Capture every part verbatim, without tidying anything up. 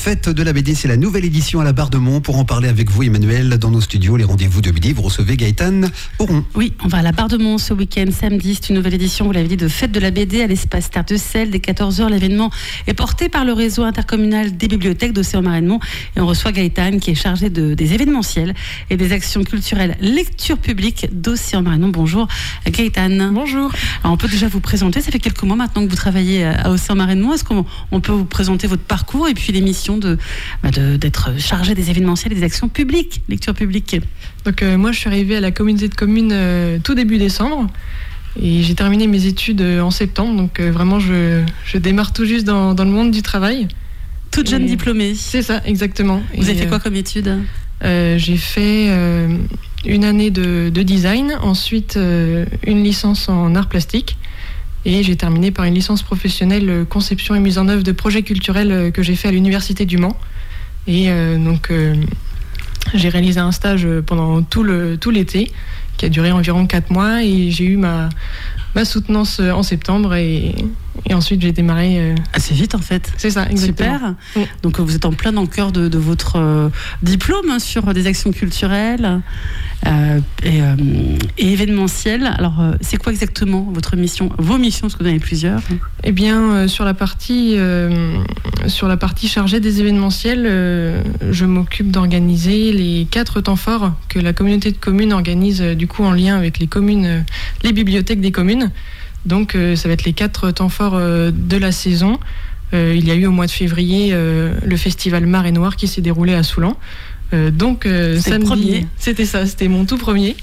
Fête de la B D, c'est la nouvelle édition à la Bardemont. Pour en parler avec vous, Emmanuel, dans nos studios, les rendez-vous de midi, vous recevez Gaëtan Auron. Oui, on va à la Bardemont ce week-end, samedi. C'est une nouvelle édition, vous l'avez dit, de Fête de la B D à l'espace Terre de Selle. Dès quatorze heures, l'événement est porté par le réseau intercommunal des bibliothèques d'Océan-Marne-et-de-Mont. Et on reçoit Gaëtan, qui est chargé de, des événementiels et des actions culturelles lecture publique d'Océan-Marne-et-de-Mont. Bonjour Gaëtan. Bonjour. Alors, on peut déjà vous présenter, ça fait quelques mois maintenant que vous travaillez à Océan-Marne-et-de-Mont. Est-ce qu'on on peut vous présenter votre parcours et puis les missions de, bah de, d'être chargé des événementiels et des actions publiques, lecture publique? Donc euh, moi je suis arrivée à la communauté de communes euh, tout début décembre et j'ai terminé mes études euh, en septembre, donc euh, vraiment je, je démarre tout juste dans, dans le monde du travail. Toute jeune et diplômée. C'est ça, exactement. Vous et, avez fait quoi comme études? euh, J'ai fait euh, une année de, de design, ensuite euh, une licence en art plastique. Et j'ai terminé par une licence professionnelle conception et mise en œuvre de projets culturels que j'ai fait à l'Université du Mans. Et euh, donc, euh, j'ai réalisé un stage pendant tout, le, tout l'été, qui a duré environ quatre mois. Et j'ai eu ma, ma soutenance en septembre. Et, et ensuite, j'ai démarré... Euh... Assez vite, en fait. C'est ça, exactement. Super. Oui. Donc, vous êtes en plein dans le cœur de, de votre euh, diplôme hein, sur des actions culturelles euh, et, euh, et événementielles. Alors, euh, c'est quoi exactement votre mission, vos missions, parce que vous en avez plusieurs? Eh bien, euh, sur la partie, euh, sur la partie chargée des événementiels, euh, je m'occupe d'organiser les quatre temps forts que la communauté de communes organise euh, du coup en lien avec les communes, euh, les bibliothèques des communes. Donc, euh, ça va être les quatre temps forts euh, de la saison. Euh, il y a eu au mois de février euh, le festival Mar et Noir qui s'est déroulé à Soulan. Euh, donc, euh, c'était samedi, le premier. C'était ça, c'était mon tout premier.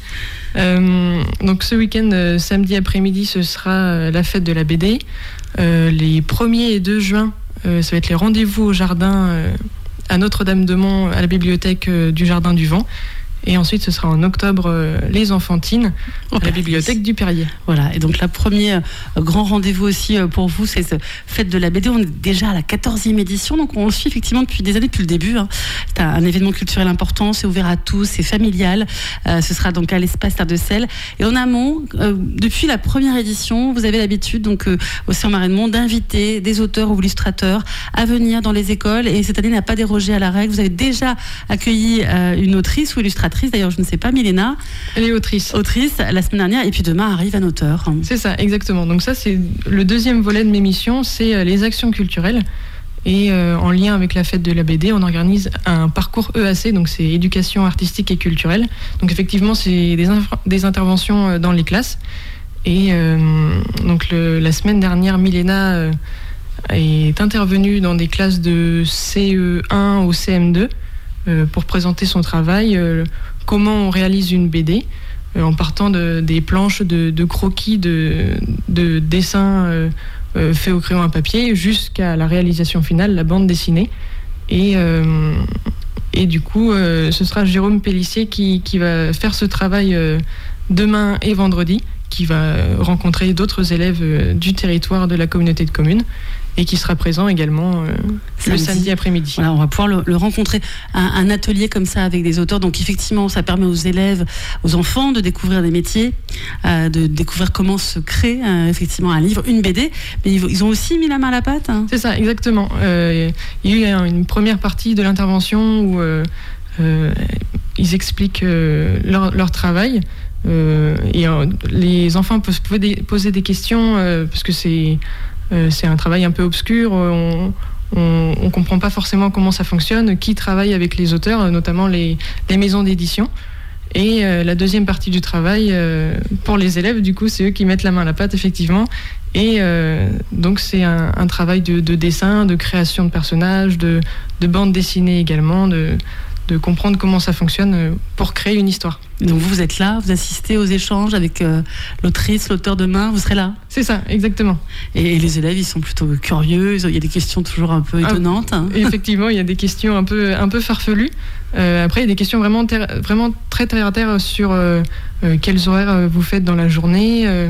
Euh, donc, ce week-end, euh, samedi après-midi, ce sera euh, la fête de la B D. Euh, les premier et deux juin, euh, ça va être les rendez-vous au jardin euh, à Notre-Dame-de-Mont, à la bibliothèque euh, du Jardin du Vent. Et ensuite, ce sera en octobre, euh, les enfantines, à la bibliothèque du Perrier. Voilà, et donc le premier euh, grand rendez-vous aussi euh, pour vous, c'est cette fête de la B D. On est déjà à la quatorzième édition, donc on le suit effectivement depuis des années, depuis le début. Hein. C'est un, un événement culturel important, c'est ouvert à tous, c'est familial. Euh, ce sera donc à l'espace Terre de Selle. Et en amont, euh, depuis la première édition, vous avez l'habitude, donc euh, Océan-Marne-et-de-Mont, d'inviter des auteurs ou illustrateurs à venir dans les écoles. Et cette année n'a pas dérogé à la règle. Vous avez déjà accueilli euh, une autrice ou illustratrice. D'ailleurs, je ne sais pas, Milena. Elle est autrice. Autrice, la semaine dernière, et puis demain arrive un auteur. C'est ça, exactement. Donc ça, c'est le deuxième volet de mes missions, c'est les actions culturelles. Et euh, en lien avec la fête de la B D, on organise un parcours E A C, donc c'est éducation artistique et culturelle. Donc effectivement, c'est des, inf- des interventions dans les classes. Et euh, donc le, la semaine dernière, Milena euh, est intervenue dans des classes de C E un au C M deux. Euh, pour présenter son travail, euh, comment on réalise une B D, euh, en partant de, des planches de, de croquis, de, de dessins euh, euh, faits au crayon à papier, jusqu'à la réalisation finale, la bande dessinée. Et, euh, et du coup, euh, ce sera Jérôme Pellissier qui, qui va faire ce travail euh, demain et vendredi, qui va rencontrer d'autres élèves euh, du territoire de la communauté de communes, et qui sera présent également euh, samedi. le samedi après-midi. Voilà, on va pouvoir le, le rencontrer. Un, un atelier comme ça avec des auteurs. Donc effectivement, ça permet aux élèves, aux enfants de découvrir des métiers, euh, de découvrir comment se crée euh, effectivement un livre, une B D. Mais ils, ils ont aussi mis la main à la pâte. Hein. C'est ça, exactement. Euh, il y a eu une première partie de l'intervention où euh, euh, ils expliquent euh, leur, leur travail. Euh, et euh, les enfants peuvent poser des questions euh, parce que c'est Euh, c'est un travail un peu obscur, on ne comprend pas forcément comment ça fonctionne, qui travaille avec les auteurs, notamment les, les maisons d'édition. Et euh, la deuxième partie du travail, euh, pour les élèves, du coup, c'est eux qui mettent la main à la pâte, effectivement. Et euh, donc, c'est un, un travail de, de dessin, de création de personnages, de, de bande dessinée également, de, de comprendre comment ça fonctionne pour créer une histoire. Donc vous, vous êtes là, vous assistez aux échanges avec euh, l'autrice, l'auteur demain, vous serez là? C'est ça, exactement. Et, et les élèves, ils sont plutôt curieux, il y a des questions toujours un peu étonnantes. Ah, effectivement, il y a des questions un peu, un peu farfelues. Euh, après, il y a des questions vraiment, ter- vraiment très terre à terre sur euh, euh, quels horaires vous faites dans la journée. Euh,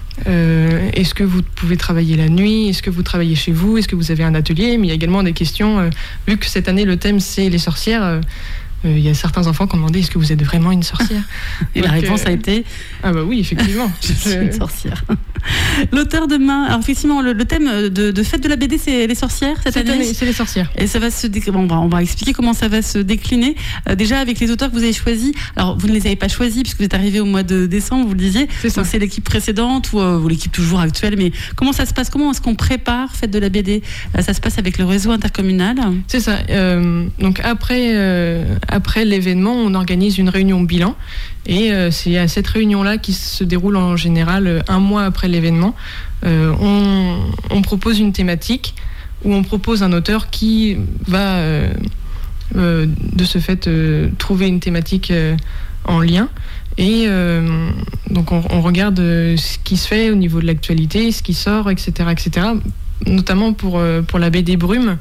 euh, est-ce que vous pouvez travailler la nuit? Est-ce que vous travaillez chez vous? Est-ce que vous avez un atelier? Mais il y a également des questions, euh, vu que cette année, le thème, c'est les sorcières. Euh, il euh, y a certains enfants qui ont demandé est-ce que vous êtes vraiment une sorcière. Et donc, la réponse euh... a été ah bah oui, effectivement. Je suis une sorcière. L'auteur de main. Alors effectivement, le, le thème de, de fête de la B D, c'est les sorcières cette, cette année. année. C'est les sorcières. Et ça va se dé... bon, on, va, on va expliquer comment ça va se décliner. Euh, déjà avec les auteurs que vous avez choisis. Alors vous ne les avez pas choisis puisque vous êtes arrivé au mois de décembre, vous le disiez. C'est ça. Donc c'est l'équipe précédente ou, euh, ou l'équipe toujours actuelle. Mais comment ça se passe? Comment est-ce qu'on prépare fête de la B D? euh, Ça se passe avec le réseau intercommunal. C'est ça. Euh, donc après, euh, après l'événement, on organise une réunion bilan. Et euh, c'est à cette réunion-là qui se déroule en général euh, un mois après l'événement. Euh, on, on propose une thématique où on propose un auteur qui va euh, euh, de ce fait euh, trouver une thématique euh, en lien. Et euh, donc on, on regarde euh, ce qui se fait au niveau de l'actualité, ce qui sort, et cetera, et cetera. Notamment pour, euh, pour la B D Brume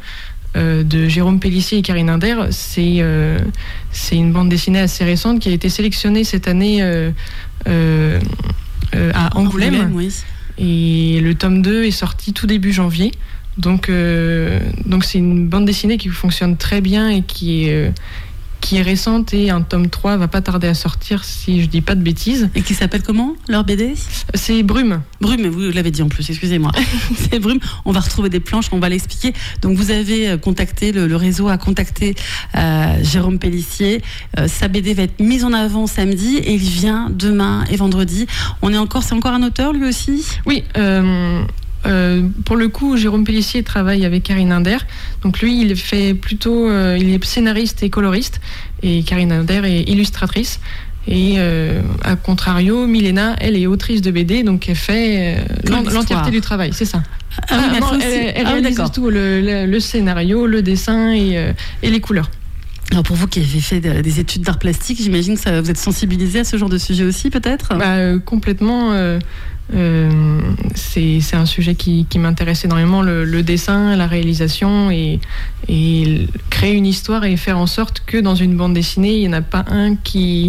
de Jérôme Pellissier et Karine Inder, c'est euh, c'est une bande dessinée assez récente qui a été sélectionnée cette année euh, euh, euh, à Angoulême. Angoulême oui. Et le tome deux est sorti tout début janvier. Donc, euh, donc c'est une bande dessinée qui fonctionne très bien et qui est, euh, qui est récente, et un tome trois va pas tarder à sortir si je dis pas de bêtises. Et qui s'appelle comment, leur B D? C'est Brume. Brume, vous l'avez dit en plus, excusez-moi. C'est Brume. On va retrouver des planches, on va l'expliquer. Donc vous avez contacté, le, le réseau a contacté euh, Jérôme Pellissier. Euh, sa B D va être mise en avant samedi et il vient demain et vendredi. On est encore, c'est encore un auteur lui aussi? Oui. Euh... Euh, pour le coup, Jérôme Pellissier travaille avec Karine Inder. Donc lui, il fait plutôt, euh, il est scénariste et coloriste, et Karine Inder est illustratrice. Et euh, à contrario, Milena, elle est autrice de B D, donc elle fait euh, l'entièreté du travail, c'est ça. Ah, oui, ah, non, elle, elle, elle ah, réalise tout, le, le, le scénario, le dessin et, euh, et les couleurs. Alors pour vous qui avez fait des études d'art plastique, j'imagine que ça, vous êtes sensibilisé à ce genre de sujet aussi, peut-être? Bah, euh, complètement. Euh, euh, c'est, c'est un sujet qui, qui m'intéresse énormément, le, le dessin, la réalisation, et, et créer une histoire et faire en sorte que dans une bande dessinée, il n'y en a pas un qui,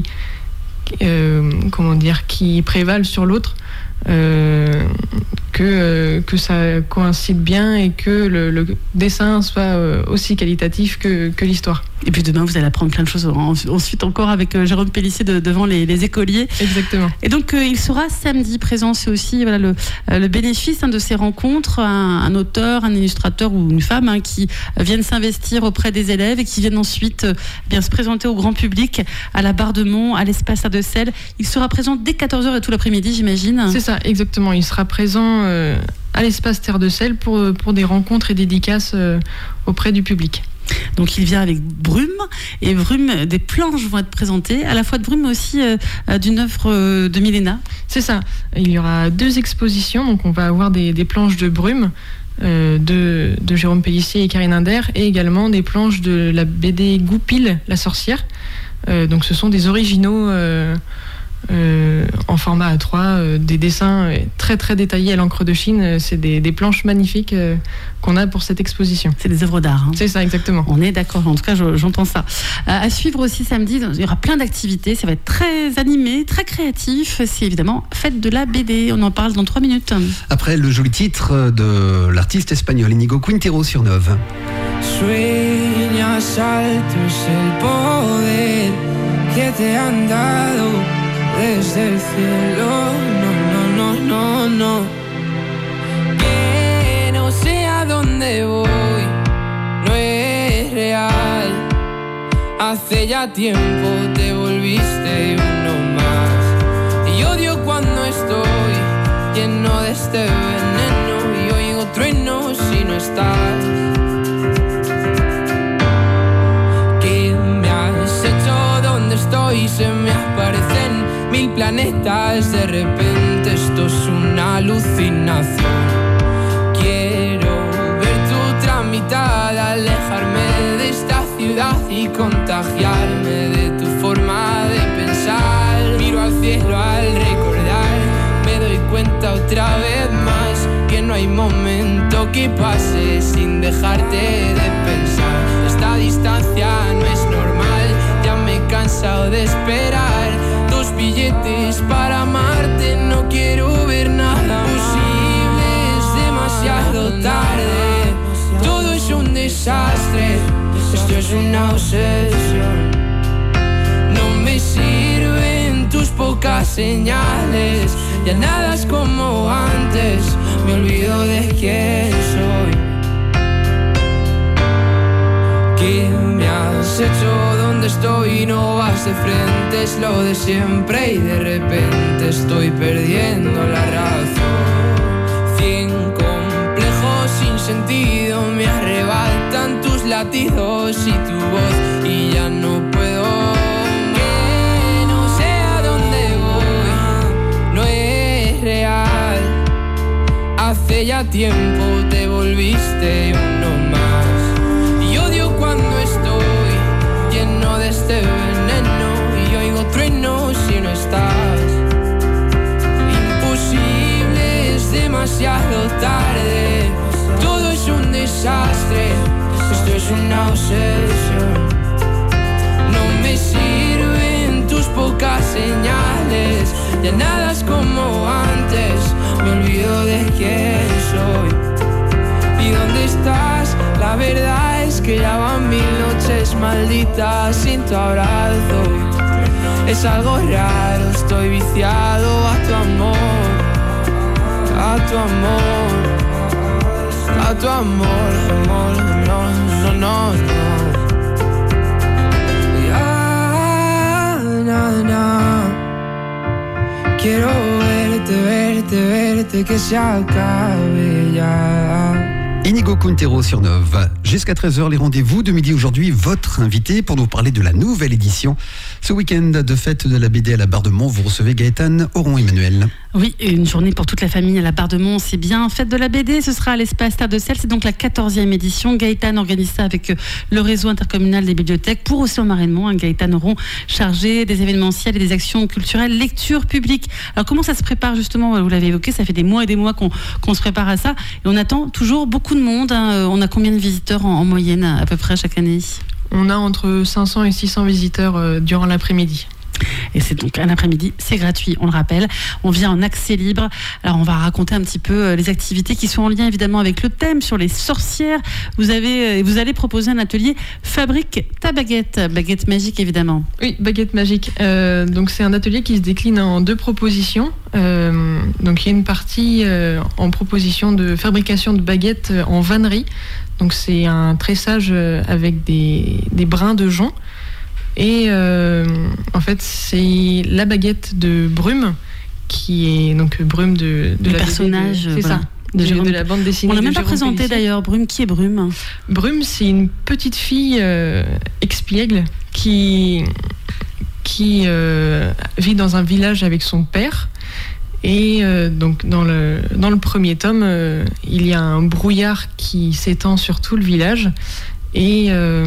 euh, comment dire, qui prévale sur l'autre. Euh, que, euh, que ça coïncide bien et que le, le dessin soit euh, aussi qualitatif que, que l'histoire. Et puis demain, vous allez apprendre plein de choses en, ensuite encore avec euh, Jérôme Pellissier de, devant les, les écoliers. Exactement. Et donc euh, il sera samedi présent. C'est aussi voilà, le, euh, le bénéfice hein, de ces rencontres. Un, un auteur, un illustrateur ou une femme hein, qui viennent s'investir auprès des élèves et qui viennent ensuite euh, bien se présenter au grand public à la Barre de Mont, à l'espace à Decelles. Il sera présent dès quatorze heures et tout l'après-midi, j'imagine. C'est ça, exactement. Il sera présent euh, à l'espace Terre de Sel pour, pour des rencontres et dédicaces euh, auprès du public. Donc il vient avec Brume, et Brume, des planches vont être présentées, à la fois de Brume mais aussi euh, d'une œuvre euh, de Milena. C'est ça, il y aura deux expositions, donc on va avoir des, des planches de Brume, euh, de, de Jérôme Pellissier et Karine Inder, et également des planches de la B D Goupil, la sorcière. Euh, donc ce sont des originaux euh, Euh, en format A trois, euh, des dessins très très détaillés à l'encre de Chine. C'est des, des planches magnifiques euh, qu'on a pour cette exposition. C'est des œuvres d'art. Hein. C'est ça, exactement. On est d'accord, en tout cas je, j'entends ça. Euh, à suivre aussi samedi, il y aura plein d'activités, ça va être très animé, très créatif. C'est évidemment Fête de la B D, on en parle dans trois minutes. Après le joli titre de l'artiste espagnol Íñigo Quintero sur Neuve. Sueñas altos el poder que te han dado desde el cielo, no, no, no, no, no. Que no sé a dónde voy, no es real. Hace ya tiempo te volviste uno más. Y odio cuando estoy lleno de este veneno y oigo truenos si no estás. ¿Qué me has hecho? ¿Dónde estoy? Se me aparecen mil planetas, de repente esto es una alucinación. Quiero ver tu tramitada, alejarme de esta ciudad y contagiarme de tu forma de pensar. Miro al cielo al recordar, me doy cuenta otra vez más que no hay momento que pase sin dejarte de pensar. Esta distancia no es normal, ya me he cansado de esperar. Dos billetes para amarte, no quiero ver nada posible, es demasiado tarde. Todo es un desastre, esto es una obsesión. señales. Ya nada es como antes, me olvido de quién soy. ¿Qué me has hecho? ¿Dónde estoy? No vas de frente, es lo de siempre y de repente estoy perdiendo la razón. Cien complejos sin sentido me arrebatan tus latidos y tu voz y ya no puedo. Que no sé a dónde voy, no es real. Hace ya tiempo te volviste uno más. Y odio cuando estoy lleno de este veneno y oigo truenos si no estás. Imposible, es demasiado tarde. Todo es un desastre, esto es una obsesión. No me sirven tus pocas señales, ya nada es como antes, me olvido de quién soy. ¿Y dónde estás? La verdad es que ya van mil noches malditas sin tu abrazo. Es algo raro, estoy viciado a tu amor, a tu amor. A tu amor, amor, no, no, no, no. Ya, no, no. Quiero verte, verte, verte, que se acabe ya. Inigo Quintero sur Nove. Jusqu'à treize heures, les rendez-vous de midi aujourd'hui. Votre invité pour nous parler de la nouvelle édition. Ce week-end de fête de la B D à la Barre de Mont, vous recevez Gaëtane Oron-Emmanuel. Oui, une journée pour toute la famille à la Barre de Mont, c'est bien. Fête de la B D, ce sera à l'espace Terre de Sel. C'est donc la quatorzième édition. Gaëtane organise ça avec le réseau intercommunal des bibliothèques pour aussi au Marais de Mont. Gaëtane Oron, chargé des événementiels et des actions culturelles, lecture publique. Alors comment ça se prépare justement? Vous l'avez évoqué, ça fait des mois et des mois qu'on, qu'on se prépare à ça. Et on attend toujours beaucoup de monde. Hein. On a combien de visiteurs en, en moyenne à peu près chaque année? On a entre cinq cents et six cents visiteurs euh, durant l'après-midi. Et c'est donc un après-midi, c'est gratuit, on le rappelle. On vient en accès libre. Alors on va raconter un petit peu les activités qui sont en lien évidemment avec le thème sur les sorcières. Vous avez, vous allez proposer un atelier Fabrique ta baguette, baguette magique évidemment. Oui, baguette magique. Euh, donc c'est un atelier qui se décline en deux propositions. Euh, donc il y a une partie euh, en proposition de fabrication de baguettes en vannerie. Donc c'est un tressage avec des, des brins de jonc. Et euh, en fait, c'est la baguette de Brume, qui est donc Brume de, de la personnage, de, c'est voilà, ça, de, de, de la bande dessinée. On l'a de même pas Jérôme présenté Pellissier. D'ailleurs. Brume, qui est Brume? Brume, c'est une petite fille euh, expiègle qui qui euh, vit dans un village avec son père. Et euh, donc dans le dans le premier tome, euh, il y a un brouillard qui s'étend sur tout le village et euh,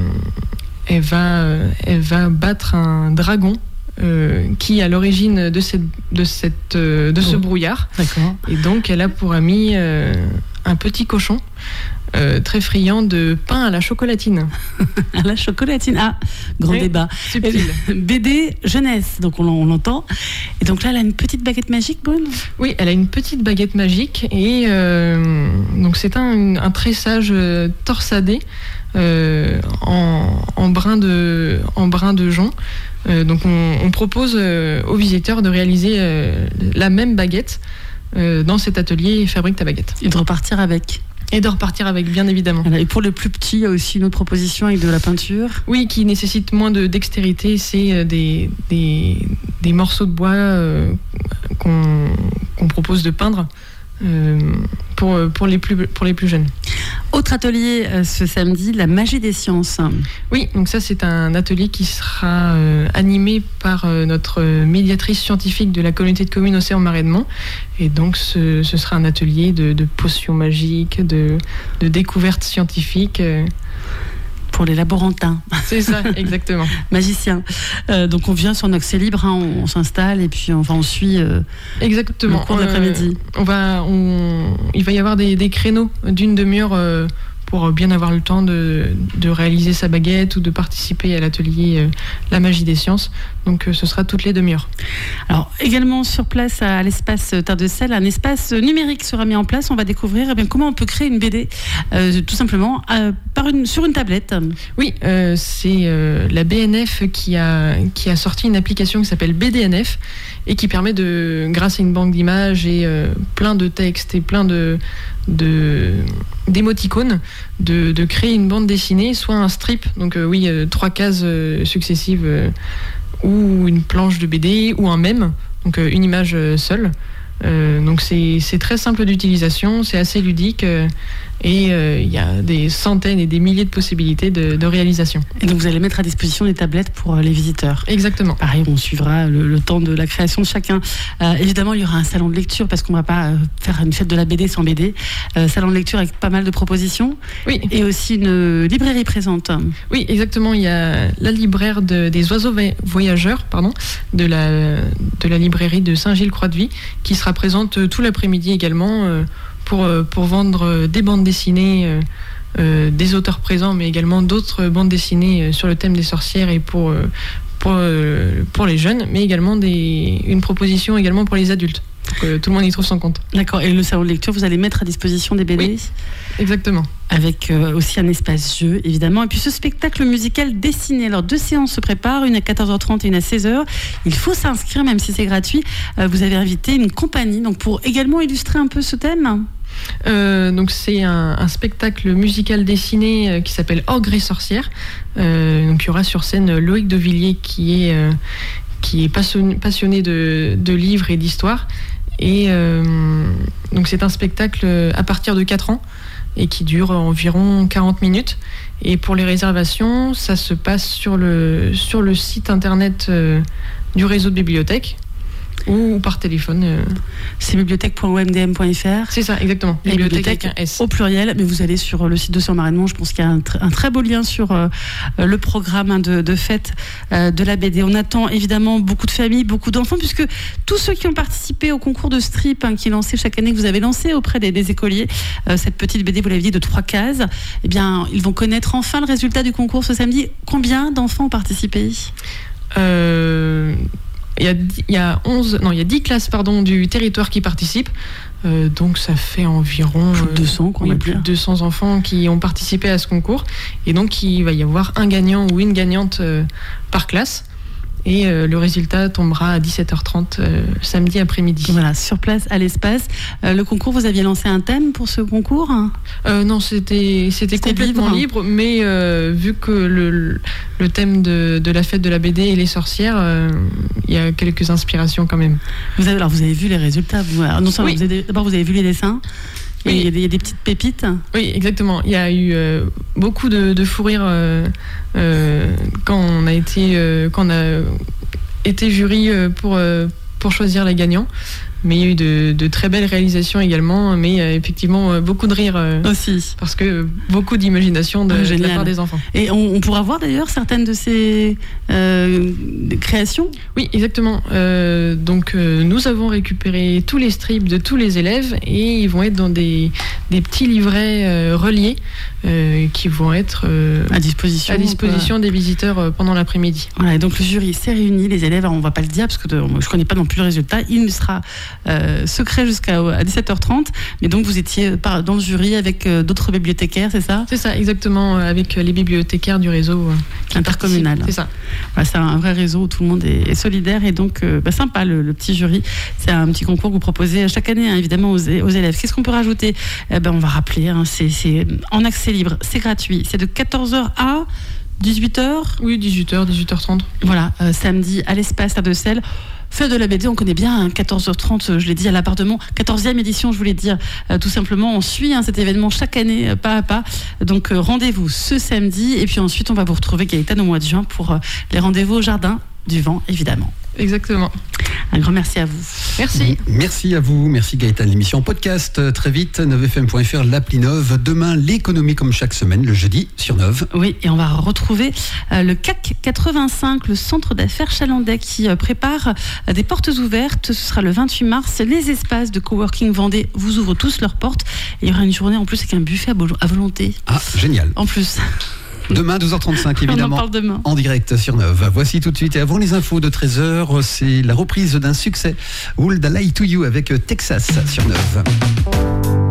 Elle va, elle va battre un dragon euh, qui est à l'origine de, cette, de, cette, euh, de ce oh. brouillard. D'accord. Et donc, elle a pour ami euh, un petit cochon euh, très friand de pain à la chocolatine. À la chocolatine. Ah, grand oui, débat. Subtil. B D jeunesse, donc on, on l'entend. Et donc là, elle a une petite baguette magique, Bonne? Oui, elle a une petite baguette magique. Et euh, donc, c'est un, un tressage euh, torsadé. Euh, en, en, brin de, en brin de jonc. Euh, donc on, on propose euh, aux visiteurs de réaliser euh, la même baguette euh, dans cet atelier Fabrique ta baguette. Et de repartir avec. Et de repartir avec, bien évidemment. Voilà. Et pour le plus petit, il y a aussi une autre proposition avec de la peinture. Oui, qui nécessite moins de dextérité. C'est des, des, des morceaux de bois euh, qu'on, qu'on propose de peindre. Euh, pour, pour, les plus, pour les plus jeunes. Autre atelier euh, ce samedi, la magie des sciences. Oui, donc ça c'est un atelier qui sera euh, animé par euh, notre médiatrice scientifique de la communauté de communes Océan Marais de Mont. Et donc ce, ce sera un atelier de, de potions magiques, de, de découvertes scientifiques. Euh, Pour les laborantins. C'est ça, exactement. Magiciens. Euh, donc on vient sur un accès libre, hein, on, on s'installe et puis enfin, on suit euh, exactement. le cours de l'après-midi. Euh, on va, on, il va y avoir des, des créneaux d'une demi-heure euh, pour bien avoir le temps de, de réaliser sa baguette ou de participer à l'atelier euh, La Magie des Sciences. Donc euh, ce sera toutes les demi-heures. Alors également sur place à l'espace Terre de Sel, un espace numérique sera mis en place. On va découvrir eh bien, comment on peut créer une B D euh, tout simplement euh, par une, sur une tablette. Oui, euh, c'est euh, la B N F qui a, qui a sorti une application qui s'appelle B D N F et qui permet de, grâce à une banque d'images et euh, plein de textes et plein de, de d'émoticônes, de, de créer une bande dessinée, soit un strip, donc euh, oui, euh, trois cases euh, successives, euh, ou une planche de B D, ou un mème, donc euh, une image euh, seule. Euh, donc c'est, c'est très simple d'utilisation, c'est assez ludique euh, et il euh, y a des centaines et des milliers de possibilités de, de réalisation. Et donc vous allez mettre à disposition des tablettes pour euh, les visiteurs. Exactement. Pareil, on suivra le, le temps de la création de chacun. Euh, évidemment, il y aura un salon de lecture parce qu'on ne va pas euh, faire une fête de la B D sans B D. Euh, salon de lecture avec pas mal de propositions. Oui. Et aussi une librairie présente. Oui, exactement. Il y a la libraire de, des oiseaux voyageurs, pardon, de la, de la librairie de Saint-Gilles-Croix-de-Vie qui sera présente tout l'après-midi également euh, pour, pour vendre des bandes dessinées euh, euh, des auteurs présents, mais également d'autres bandes dessinées sur le thème des sorcières et pour, euh, pour, euh, pour les jeunes, mais également des, une proposition également pour les adultes, pour que tout le monde y trouve son compte. D'accord, et le salon de lecture, vous allez mettre à disposition des B D ? Oui, exactement. Avec euh, aussi un espace jeu, évidemment. Et puis ce spectacle musical dessiné. Alors, deux séances se préparent, une à quatorze heures trente et une à seize heures. Il faut s'inscrire, même si c'est gratuit. Euh, vous avez invité une compagnie donc pour également illustrer un peu ce thème. Euh, donc c'est un, un spectacle musical dessiné euh, qui s'appelle Ogre et sorcière. Euh, donc il y aura sur scène Loïc de Villiers qui est, euh, qui est passionné, passionné de, de livres et d'histoire. Et euh, donc c'est un spectacle à partir de quatre ans et qui dure environ quarante minutes. Et pour les réservations, ça se passe sur le, sur le site internet euh, du réseau de bibliothèques ou par téléphone. Euh. C'est bibliothèque point o m d m point f r. C'est ça, exactement. Bibliothèque avec un S. Au pluriel, mais vous allez sur le site de Saint-Marin-de-Mont, je pense qu'il y a un, tr- un très beau lien sur euh, le programme hein, de, de fête euh, de la B D. On attend évidemment beaucoup de familles, beaucoup d'enfants, puisque tous ceux qui ont participé au concours de strip hein, qui est lancé chaque année, que vous avez lancé auprès des, des écoliers, euh, cette petite B D, vous l'avez dit, de trois cases, eh bien, ils vont connaître enfin le résultat du concours ce samedi. Combien d'enfants ont participé ? Euh... Il y a, il y a onze, non, il y a dix classes pardon, du territoire qui participent. Euh, donc ça fait environ plus de deux cents, euh, oui, plus de deux cents enfants qui ont participé à ce concours. Et donc il va y avoir un gagnant ou une gagnante euh, par classe. Et euh, le résultat tombera à dix-sept heures trente euh, samedi après-midi. Voilà, sur place à l'espace. Euh, le concours, vous aviez lancé un thème pour ce concours ? euh, Non, c'était, c'était, c'était complètement libre, libre mais euh, vu que le, le thème de, de la fête de la B D et les sorcières, euh, il y a quelques inspirations quand même. Vous avez, alors vous avez vu les résultats vous, alors, non seulement oui. vous avez, d'abord vous avez vu les dessins. Oui. Il, y a des, il y a des petites pépites. Oui, exactement. Il y a eu euh, beaucoup de, de fou rire euh, euh, quand on a été, euh, quand on a été jury euh, pour, euh, pour choisir les gagnants. Mais il y a eu de, de très belles réalisations également, mais euh, effectivement euh, beaucoup de rire euh, aussi. Parce que euh, beaucoup d'imagination de, de la part des enfants. Et on, on pourra voir d'ailleurs certaines de ces euh, créations ? Oui, exactement. Euh, donc euh, nous avons récupéré tous les strips de tous les élèves et ils vont être dans des, des petits livrets euh, reliés euh, qui vont être euh, à disposition, à disposition des visiteurs euh, pendant l'après-midi. Voilà, et donc le jury s'est réuni, les élèves, alors on ne va pas le dire parce que de, je ne connais pas non plus le résultat, il sera Euh, secret jusqu'à dix-sept heures trente, mais donc vous étiez par, dans le jury avec euh, d'autres bibliothécaires, c'est ça ? C'est ça, exactement, avec les bibliothécaires du réseau euh, intercommunal. C'est ça. Voilà, c'est un vrai réseau où tout le monde est, est solidaire et donc euh, bah, sympa le, le petit jury. C'est un petit concours que vous proposez chaque année hein, évidemment aux, aux élèves. Qu'est-ce qu'on peut rajouter ? eh ben, On va rappeler, hein, c'est, c'est en accès libre, c'est gratuit, c'est de quatorze heures à dix-huit heures ? Oui, dix-huit heures, dix-huit heures trente. Voilà, euh, samedi à l'espace Terre de Sel. Fête de la B D, on connaît bien, hein, quatorze heures trente, je l'ai dit à l'appartement, quatorzième édition, je voulais dire, euh, tout simplement, on suit hein, cet événement chaque année, euh, pas à pas. Donc euh, rendez-vous ce samedi, et puis ensuite on va vous retrouver Gaëtane au mois de juin pour euh, les rendez-vous au Jardin du Vent, évidemment. Exactement. Un grand merci à vous. Merci. Merci à vous, merci Gaëtan. L'émission podcast très vite, neuf f m point f r, l'appli Nove. Demain, l'économie comme chaque semaine, le jeudi sur Nove. Oui, et on va retrouver euh, le C A C quatre-vingt-cinq, le centre d'affaires chalandais qui euh, prépare euh, des portes ouvertes. Ce sera le vingt-huit mars. Les espaces de coworking Vendée vous ouvrent tous leurs portes. Et il y aura une journée en plus avec un buffet à, bo- à volonté. Ah, génial. En plus. Demain, douze heures trente-cinq, évidemment. On en parle demain. En direct sur Nove. Voici tout de suite, et avant les infos de treize heures, c'est la reprise d'un succès, Would I Lie to You avec Texas sur Nove.